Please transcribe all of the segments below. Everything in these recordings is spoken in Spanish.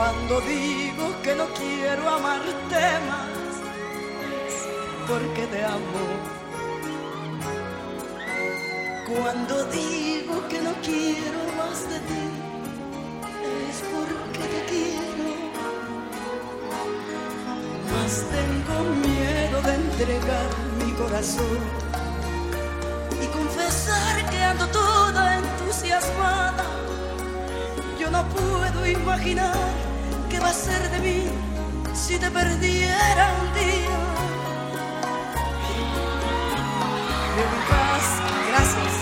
Cuando digo que no quiero amarte más, porque te amo. Cuando digo que no quiero más de ti, es porque te quiero. Mas tengo miedo de entregar mi corazón y confesar que ando toda entusiasmada. Yo no puedo imaginar qué va a ser de mí si te perdiera un día. De mi paz, gracias.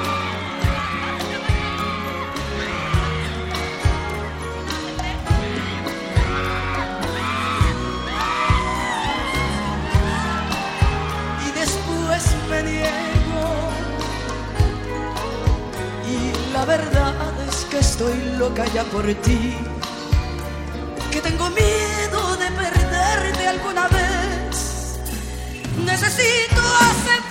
Y después me niego. Y la verdad es que estoy loca ya por ti, que tengo miedo de perderte alguna vez. Necesito hacer